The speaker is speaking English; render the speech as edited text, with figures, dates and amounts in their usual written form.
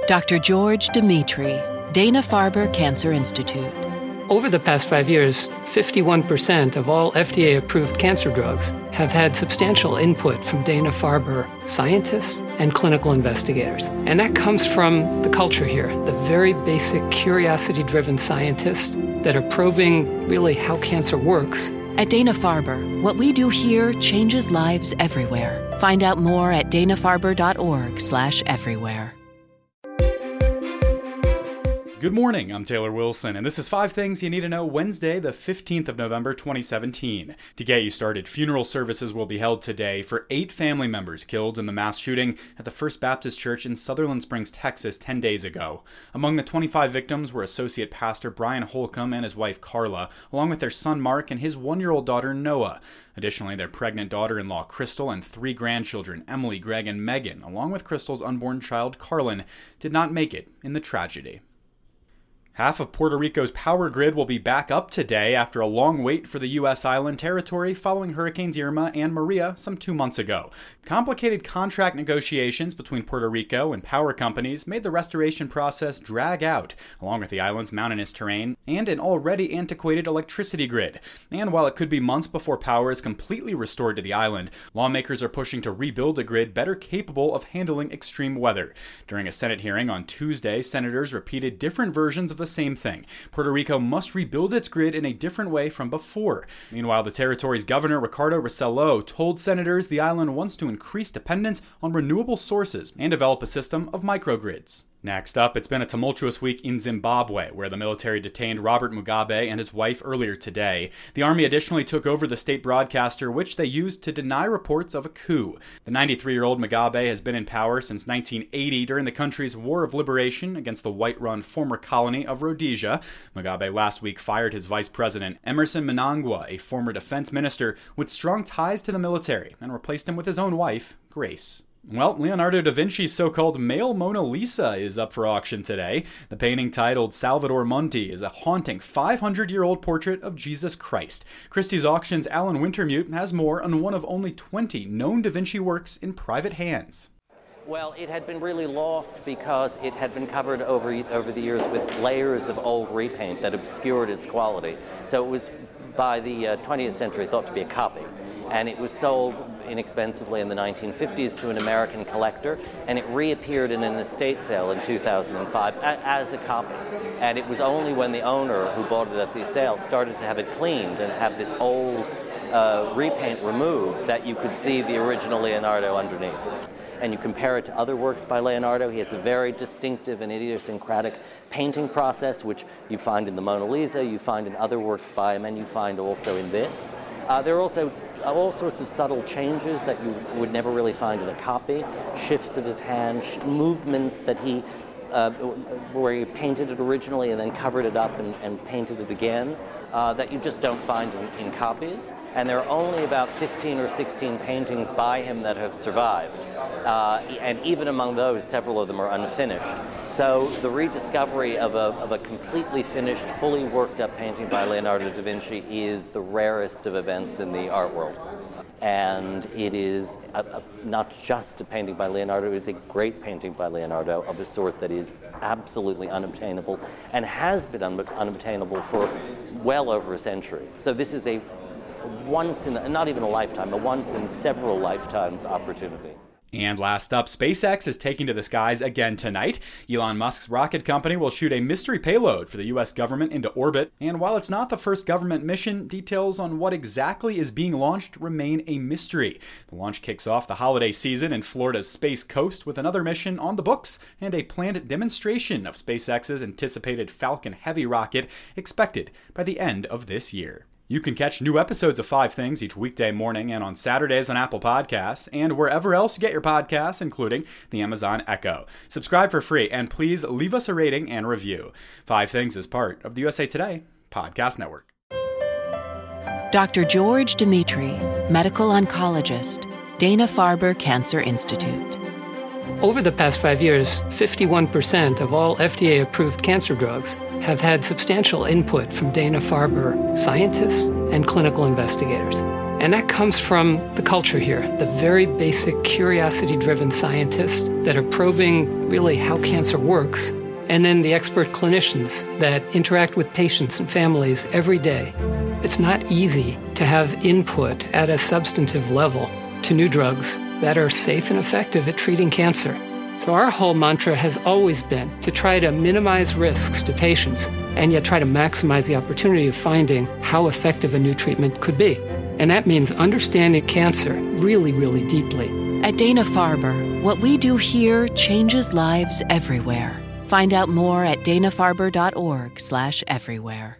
Dr. George Dimitri, Dana-Farber Cancer Institute. Over the past 5 years, 51% of all FDA-approved cancer drugs have had substantial input from Dana-Farber scientists and clinical investigators. And that comes from the culture here, the very basic curiosity-driven scientists that are probing really how cancer works. At Dana-Farber, what we do here changes lives everywhere. Find out more at danafarber.org/everywhere. Good morning, I'm Taylor Wilson, and this is 5 Things You Need to Know Wednesday, the 15th of November, 2017. To get you started, funeral services will be held today for 8 family members killed in the mass shooting at the First Baptist Church in Sutherland Springs, Texas, 10 days ago. Among the 25 victims were Associate Pastor Brian Holcomb and his wife Carla, along with their son Mark and his 1-year-old daughter Noah. Additionally, their pregnant daughter-in-law Crystal and 3 grandchildren, Emily, Greg, and Megan, along with Crystal's unborn child Carlin, did not make it in the tragedy. Half of Puerto Rico's power grid will be back up today after a long wait for the U.S. island territory following Hurricanes Irma and Maria some 2 months ago. Complicated contract negotiations between Puerto Rico and power companies made the restoration process drag out, along with the island's mountainous terrain and an already antiquated electricity grid. And while it could be months before power is completely restored to the island, lawmakers are pushing to rebuild a grid better capable of handling extreme weather. During a Senate hearing on Tuesday, senators repeated different versions of the same thing. Puerto Rico must rebuild its grid in a different way from before. Meanwhile, the territory's governor, Ricardo Rossello, told senators the island wants to increase dependence on renewable sources and develop a system of microgrids. Next up, it's been a tumultuous week in Zimbabwe, where the military detained Robert Mugabe and his wife earlier today. The army additionally took over the state broadcaster, which they used to deny reports of a coup. The 93-year-old Mugabe has been in power since 1980 during the country's War of Liberation against the white-run former colony of Rhodesia. Mugabe last week fired his vice president, Emerson Mnangagwa, a former defense minister with strong ties to the military, and replaced him with his own wife, Grace. Well, Leonardo da Vinci's so-called male Mona Lisa is up for auction today. The painting, titled Salvator Mundi, is a haunting 500-year-old portrait of Jesus Christ. Christie's Auctions' Alan Wintermute has more on one of only 20 known da Vinci works in private hands. Well, it had been really lost because it had been covered over the years with layers of old repaint that obscured its quality. So it was, by the 20th century, thought to be a copy. And it was sold inexpensively in the 1950s to an American collector, and it reappeared in an estate sale in 2005 as a copy. And it was only when the owner who bought it at the sale started to have it cleaned and have this old repaint removed that you could see the original Leonardo underneath. And you compare it to other works by Leonardo, he has a very distinctive and idiosyncratic painting process, which you find in the Mona Lisa, you find in other works by him, and you find also in this. There are also all sorts of subtle changes that you would never really find in a copy, shifts of his hand, movements that he, where he painted it originally and then covered it up and painted it again, that you just don't find in copies. And there are only about 15 or 16 paintings by him that have survived. And even among those, several of them are unfinished. So the rediscovery of a completely finished, fully worked up painting by Leonardo da Vinci is the rarest of events in the art world. And it is not just a painting by Leonardo, it is a great painting by Leonardo of a sort that is absolutely unobtainable and has been unobtainable for well over a century. So this is a once in, not even a lifetime, a once in several lifetimes opportunity. And last up, SpaceX is taking to the skies again tonight. Elon Musk's rocket company will shoot a mystery payload for the U.S. government into orbit. And while it's not the first government mission, details on what exactly is being launched remain a mystery. The launch kicks off the holiday season in Florida's Space Coast with another mission on the books and a planned demonstration of SpaceX's anticipated Falcon Heavy rocket expected by the end of this year. You can catch new episodes of 5 Things each weekday morning and on Saturdays on Apple Podcasts and wherever else you get your podcasts, including the Amazon Echo. Subscribe for free and please leave us a rating and review. 5 Things is part of the USA Today Podcast Network. Dr. George Dimitri, medical oncologist, Dana-Farber Cancer Institute. Over the past 5 years, 51% of all FDA-approved cancer drugs have had substantial input from Dana-Farber scientists and clinical investigators. And that comes from the culture here, the very basic curiosity-driven scientists that are probing really how cancer works, and then the expert clinicians that interact with patients and families every day. It's not easy to have input at a substantive level to new drugs that are safe and effective at treating cancer. So our whole mantra has always been to try to minimize risks to patients and yet try to maximize the opportunity of finding how effective a new treatment could be. And that means understanding cancer really, really deeply. At Dana-Farber, what we do here changes lives everywhere. Find out more at danafarber.org/everywhere.